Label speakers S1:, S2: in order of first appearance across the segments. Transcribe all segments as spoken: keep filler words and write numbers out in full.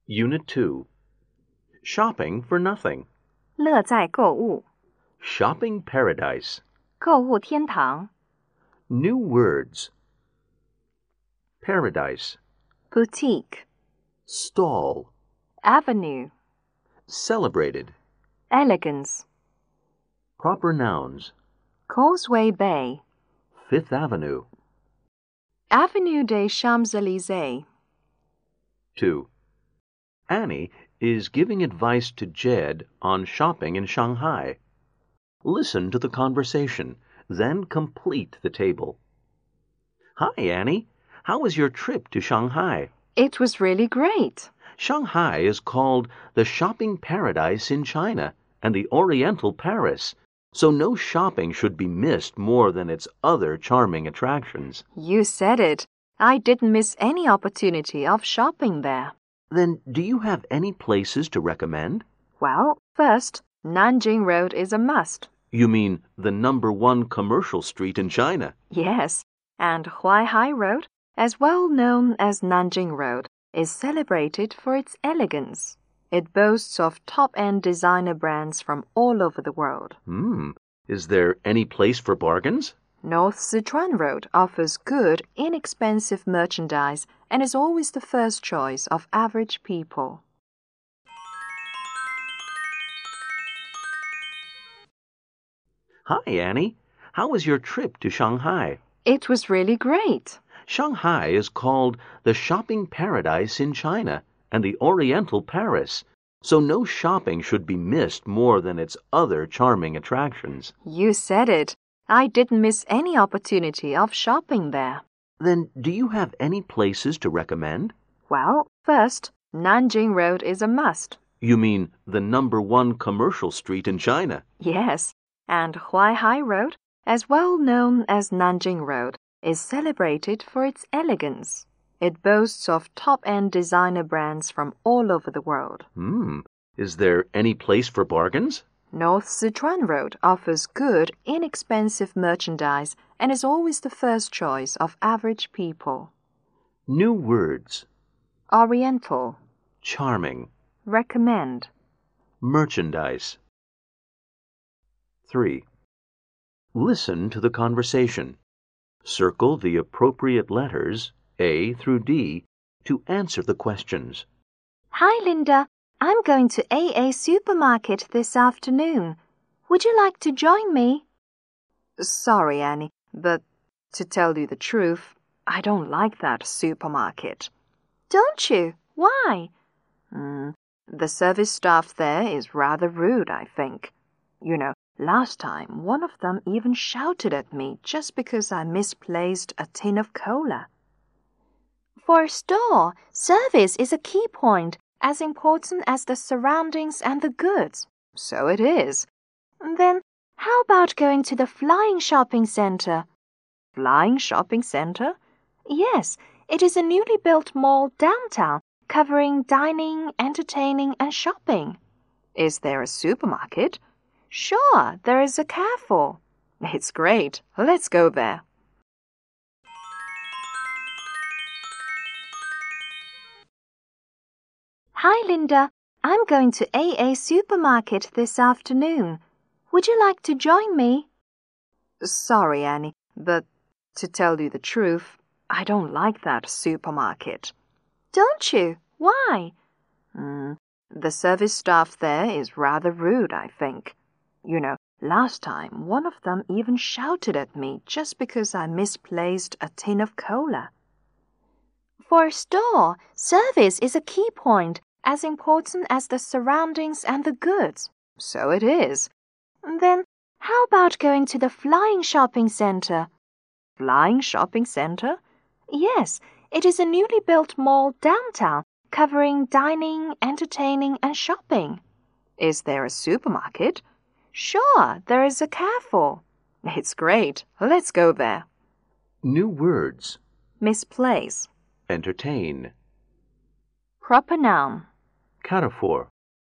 S1: Unit two. Shopping for nothing.
S2: 乐在购物，
S1: Shopping paradise.
S2: 购物天堂
S1: New words. Paradise.
S2: boutique,
S1: Stall.
S2: avenue,
S1: Celebrated.
S2: elegance,
S1: Proper nouns.
S2: Causeway Bay,
S1: Fifth Avenue.
S2: Avenue des Champs-Élysées.
S1: two. Annie is giving advice to Jed on shopping in Shanghai. Listen to the conversation, then complete the table. Hi, Annie. How was your trip to Shanghai?
S2: It was really great.
S1: Shanghai is called the shopping paradise in China and the Oriental Paris, so no shopping should be missed more than its other charming attractions.
S2: You said it. I didn't miss any opportunity of shopping there.
S1: Then do you have any places to recommend?
S2: Well, first, Nanjing Road is a must.
S1: You mean the number one commercial street in China?
S2: Yes, and Huaihai Road, as well known as Nanjing Road, is celebrated for its elegance. It boasts of top-end designer brands from all over the world.
S1: Hmm. Is there any place for bargains?
S2: North Sichuan Road offers good, inexpensive merchandise and is always the first choice of average people.
S1: Hi, Annie. How was your trip to Shanghai?
S2: It was really great.
S1: Shanghai is called the shopping paradise in China and the Oriental Paris, so no shopping should be missed more than its other charming attractions.
S2: You said it. I didn't miss any opportunity of shopping there.
S1: Then do you have any places to recommend?
S2: Well, first, Nanjing Road is a must.
S1: You mean the number one commercial street in China?
S2: Yes, and Huaihai Road, as well known as Nanjing Road, is celebrated for its elegance. It boasts of top-end designer brands from all over the world.
S1: Hmm. Is there any place for bargains?
S2: North Sichuan Road offers good, inexpensive merchandise and is always the first choice of average people.
S1: New words.
S2: Oriental,
S1: Charming.
S2: recommend.
S1: Merchandise. three. Listen to the conversation. Circle the appropriate letters, A through D, to answer the questions.
S2: Hi, Linda. I'm going to A A Supermarket this afternoon. Would you like to join me? Sorry, Annie, but to tell you the truth, I don't like that supermarket. Don't you? Why? Mm, the service staff there is rather rude, I think. You know, last time one of them even shouted at me just because I misplaced a tin of cola. For a store, service is a key point, as important as the surroundings and the goods. So it is. Then how about going to the Flying Shopping Center? Flying Shopping Center? Yes, it is a newly built mall downtown covering dining, entertaining, and shopping. Is there a supermarket? Sure, there is a Carrefour. It's great. Let's go there. Hi, Linda. I'm going to A A Supermarket this afternoon. Would you like to join me? Sorry, Annie, but to tell you the truth, I don't like that supermarket. Don't you? Why? Mm, the service staff there is rather rude, I think. You know, last time one of them even shouted at me just because I misplaced a tin of cola. For a store, service is a key point, as important as the surroundings and the goods. So it is. Then how about going to the Flying Shopping Center? Flying Shopping Center? Yes, it is a newly built mall downtown covering dining, entertaining, and shopping. Is there a supermarket? Sure, there is a Carrefour. It's great. Let's go there.
S1: New words.
S2: Misplace.
S1: Entertain.
S2: Proper noun.
S1: Carrefour.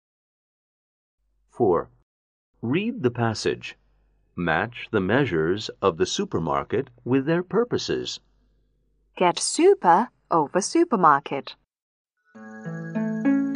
S1: four. Read the passage. Match the measures of the supermarket with their purposes.
S2: Get super over supermarket.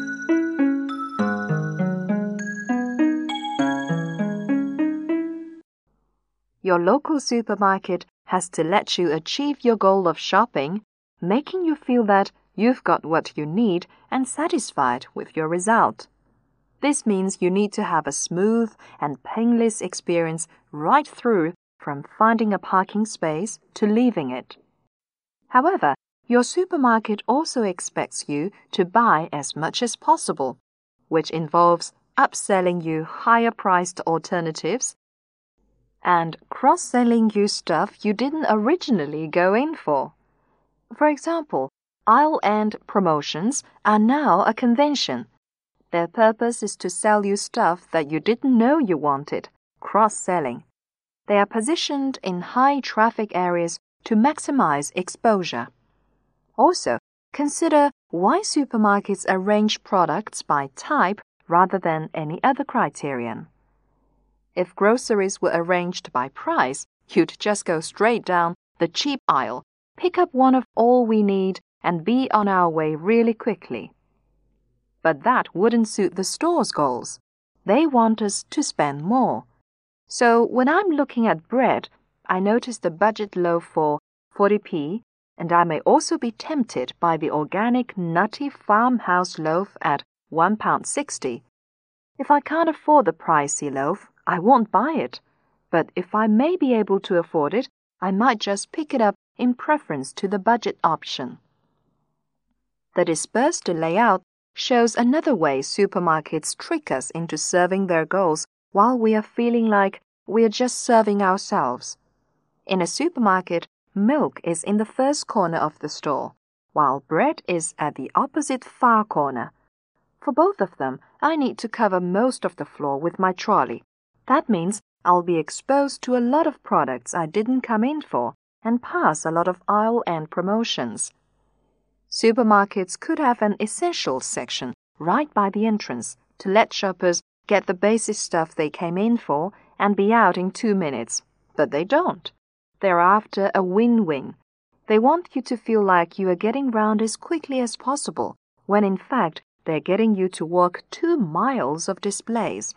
S2: your local supermarket has to let you achieve your goal of shopping, making you feel that you've got what you need and satisfied with your result. This means you need to have a smooth and painless experience right through from finding a parking space to leaving it. However, your supermarket also expects you to buy as much as possible, which involves upselling you higher-priced alternatives and cross-selling you stuff you didn't originally go in for. For example, aisle-end promotions are now a convention. Their purpose is to sell you stuff that you didn't know you wanted, cross-selling. They are positioned in high-traffic areas to maximize exposure. Also, consider why supermarkets arrange products by type rather than any other criterion. If groceries were arranged by price, you'd just go straight down the cheap aisle, pick up one of all we need, and be on our way really quickly. But that wouldn't suit the store's goals. They want us to spend more. So when I'm looking at bread, I notice the budget loaf for forty p, and I may also be tempted by the organic nutty farmhouse loaf at one pound sixty. If I can't afford the pricey loaf, I won't buy it. But if I may be able to afford it, I might just pick it up in preference to the budget option. The dispersed layout shows another way supermarkets trick us into serving their goals while we are feeling like we are just serving ourselves. In a supermarket, milk is in the first corner of the store, while bread is at the opposite far corner. For both of them, I need to cover most of the floor with my trolley. That means I'll be exposed to a lot of products I didn't come in for and pass a lot of aisle-end promotions. Supermarkets could have an essentials section right by the entrance to let shoppers get the basic stuff they came in for and be out in two minutes. But they don't. They're after a win-win. They want you to feel like you are getting round as quickly as possible, when in fact they're getting you to walk two miles of displays.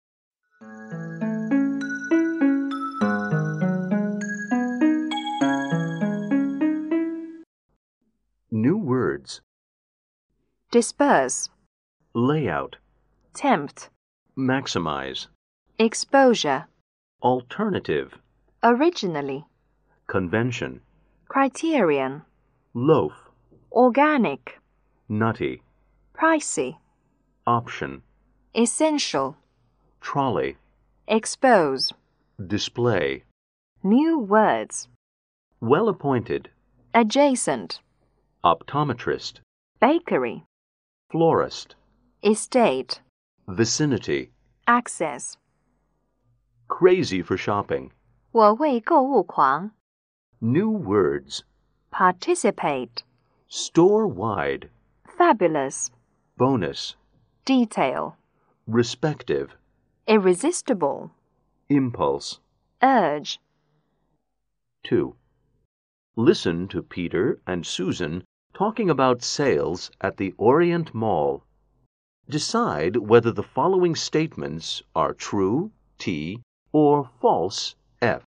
S1: New words.
S2: Disperse,
S1: Layout.
S2: tempt,
S1: Maximize.
S2: exposure,
S1: Alternative.
S2: originally,
S1: Convention.
S2: criterion,
S1: Loaf.
S2: organic,
S1: Nutty.
S2: pricey,
S1: Option.
S2: essential,
S1: Trolley.
S2: expose.
S1: Display.
S2: New words.
S1: Well appointed.
S2: Adjacent,
S1: Optometrist.
S2: bakery,
S1: Florist.
S2: estate,
S1: Vicinity.
S2: access.
S1: Crazy for shopping.
S2: 我为购物狂
S1: New words.
S2: Participate,
S1: Store-wide.
S2: fabulous,
S1: Bonus.
S2: detail,
S1: Respective.
S2: irresistible,
S1: Impulse.
S2: urge.
S1: two. Listen to Peter and Susan talking about sales at the Orient Mall. Decide whether the following statements are true, T, or false, F.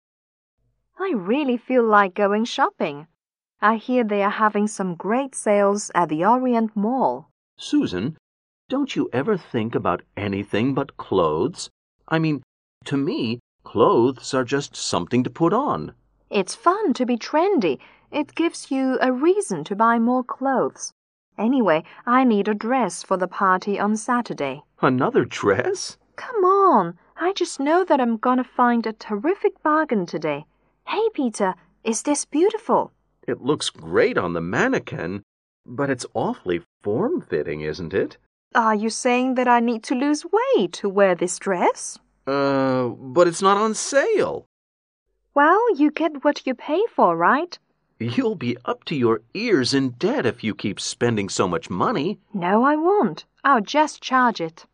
S2: I really feel like going shopping. I hear they are having some great sales at the Orient Mall.
S1: Susan, don't you ever think about anything but clothes? I mean, to me, clothes are just something to put on.
S2: It's fun to be trendy. It gives you a reason to buy more clothes. Anyway, I need a dress for the party on Saturday.
S1: Another dress?
S2: Come on. I just know that I'm gonna find a terrific bargain today. Hey, Peter, is this beautiful?
S1: It looks great on the mannequin, but it's awfully form-fitting, isn't it?
S2: Are you saying that I need to lose weight to wear this dress?
S1: Uh, but it's not on sale.
S2: Well, you get what you pay for, right?
S1: You'll be up to your ears in debt if you keep spending so much money.
S2: No, I won't. I'll just charge it.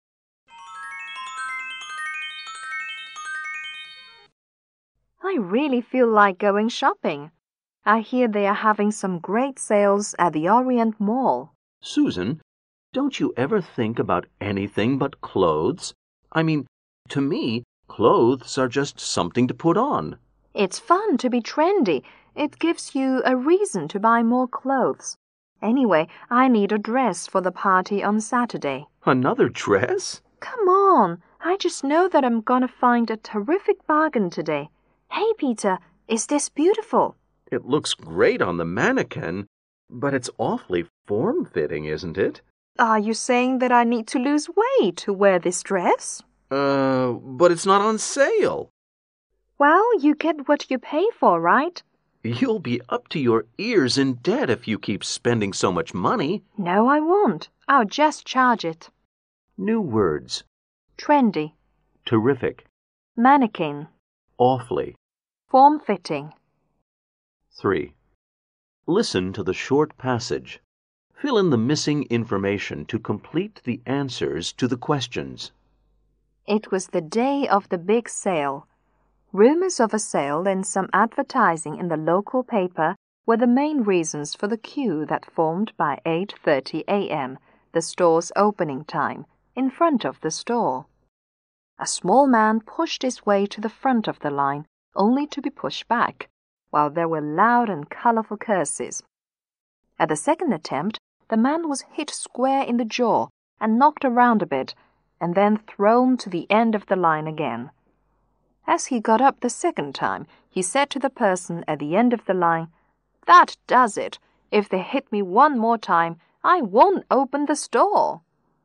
S2: I really feel like going shopping. I hear they are having some great sales at the Orient Mall.
S1: Susan, don't you ever think about anything but clothes? I mean, to me, Clothes are just something to put on.
S2: It's fun to be trendy. It gives you a reason to buy more clothes. Anyway, I need a dress for the party on Saturday.
S1: Another dress?
S2: Come on. I just know that I'm gonna find a terrific bargain today. Hey, Peter, is this beautiful?
S1: It looks great on the mannequin, but it's awfully form-fitting, isn't it?
S2: Are you saying that I need to lose weight to wear this dress?
S1: Uh, but it's not on sale.
S2: Well, you get what you pay for, right?
S1: You'll be up to your ears in debt if you keep spending so much money.
S2: No, I won't. I'll just charge it.
S1: New words.
S2: Trendy.
S1: Terrific.
S2: Mannequin.
S1: Awfully.
S2: Form-fitting.
S1: three. Listen to the short passage. Fill in the missing information to complete the answers to the questions.
S2: It was the day of the big sale. Rumors of a sale and some advertising in the local paper were the main reasons for the queue that formed by eight thirty a m, the store's opening time, in front of the store. A small man pushed his way to the front of the line, only to be pushed back, while there were loud and colorful curses. At the second attempt, the man was hit square in the jaw and knocked around a bit, and then thrown to the end of the line again. As he got up the second time, he said to the person at the end of the line, "That does it. If they hit me one more time, I won't open the store."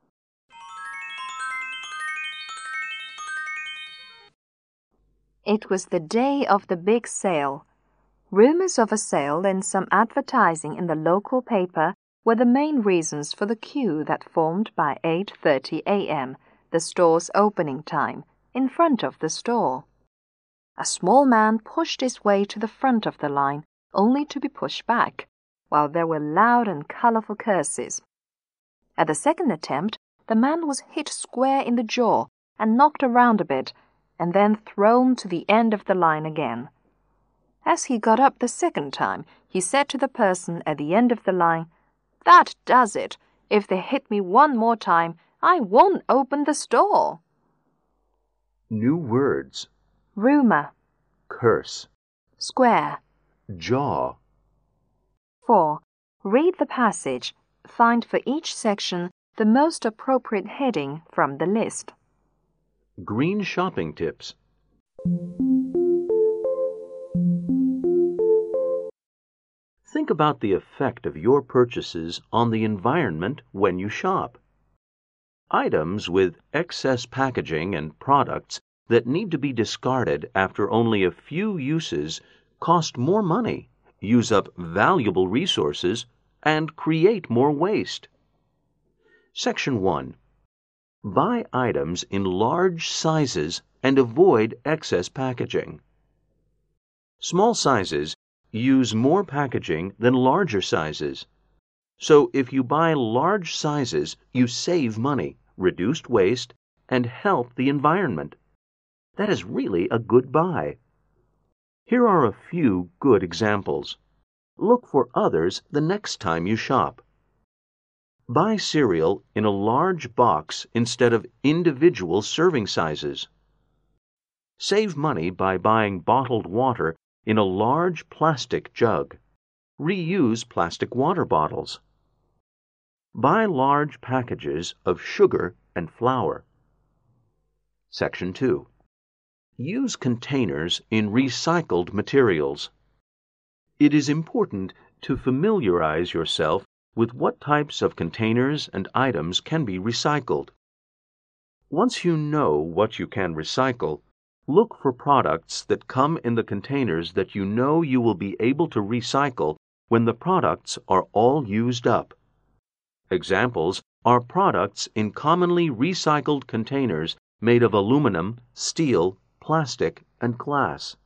S2: It was the day of the big sale. Rumors of a sale and some advertising in the local paper were the main reasons for the queue that formed by eight thirty a m, the store's opening time, in front of the store. A small man pushed his way to the front of the line, only to be pushed back, while there were loud and colorful curses. At the second attempt, the man was hit square in the jaw and knocked around a bit, and then thrown to the end of the line again. As he got up the second time, he said to the person at the end of the line, "That does it. If they hit me one more time, I won't open the store."
S1: New words.
S2: Rumor.
S1: Curse.
S2: Square.
S1: Jaw.
S2: four. Read the passage. Find for each section the most appropriate heading from the list.
S1: Green shopping tips. Think about the effect of your purchases on the environment when you shop. Items with excess packaging and products that need to be discarded after only a few uses cost more money, use up valuable resources, and create more waste. Section one. Buy items in large sizes and avoid excess packaging. Small sizes use more packaging than larger sizes. So if you buy large sizes, you save money, reduce waste, and help the environment. That is really a good buy. Here are a few good examples. Look for others the next time you shop. Buy cereal in a large box instead of individual serving sizes. Save money by buying bottled water in a large plastic jug. Reuse plastic water bottles. Buy large packages of sugar and flour. Section two. Use containers in recycled materials. It is important to familiarize yourself with what types of containers and items can be recycled. Once you know what you can recycle, look for products that come in the containers that you know you will be able to recycle when the products are all used up. Examples are products in commonly recycled containers made of aluminum, steel, plastic, and glass.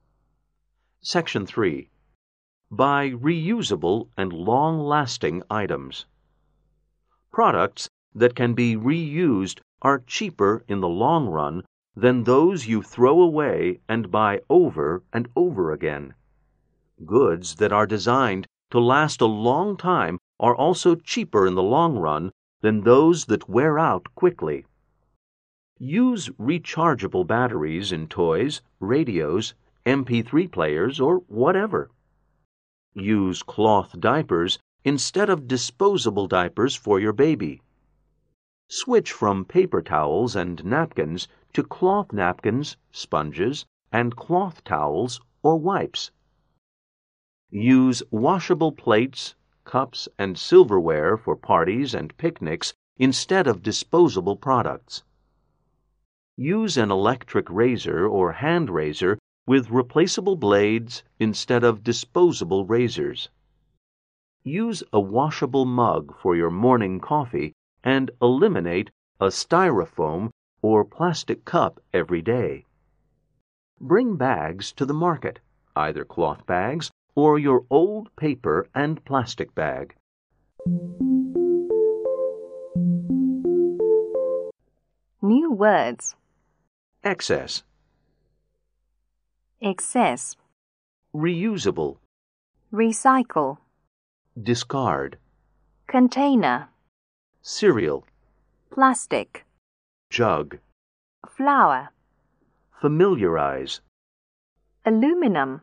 S1: Section three. Buy reusable and long-lasting items. Products that can be reused are cheaper in the long run than those you throw away and buy over and over again. Goods that are designed to last a long time are also cheaper in the long run than those that wear out quickly. Use rechargeable batteries in toys, radios, M P three players, or whatever. Use cloth diapers instead of disposable diapers for your baby. Switch from paper towels and napkins to cloth napkins, sponges, and cloth towels or wipes. Use washable plates, cups, and silverware for parties and picnics instead of disposable products. Use an electric razor or hand razor with replaceable blades instead of disposable razors. Use a washable mug for your morning coffee and eliminate a styrofoam or plastic cup every day. Bring bags to the market, either cloth bags or your old paper and plastic bag.
S2: New words.
S1: Excess,
S2: Excess.
S1: reusable,
S2: Recycle.
S1: discard,
S2: Container.
S1: cereal,
S2: Plastic.
S1: jug,
S2: Flour.
S1: familiarize,
S2: Aluminum.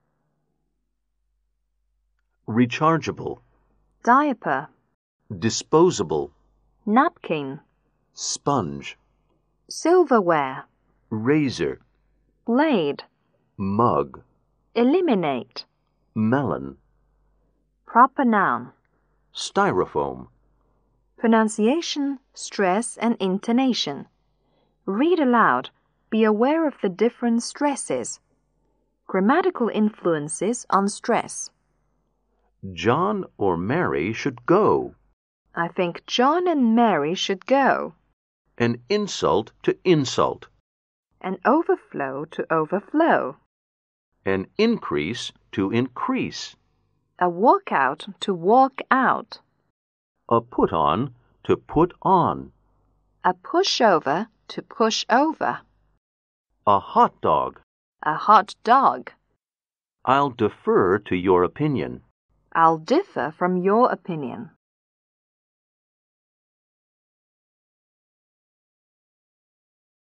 S1: rechargeable,
S2: Diaper.
S1: disposable,
S2: Napkin.
S1: sponge,
S2: Silverware.
S1: razor,
S2: Blade.
S1: mug,
S2: Eliminate.
S1: melon,
S2: Proper noun.
S1: styrofoam.
S2: Pronunciation, stress, and intonation. Read aloud. Be aware of the different stresses. Grammatical influences on stress.
S1: John or Mary should go.
S2: I think John and Mary should go.
S1: An insult to insult.
S2: An overflow to overflow.
S1: An increase to increase.
S2: A walkout to walk out.
S1: A put on to put on.
S2: A pushover to push over.
S1: A hot dog.
S2: A hot dog.
S1: I'll defer to your opinion.
S2: I'll differ from your opinion.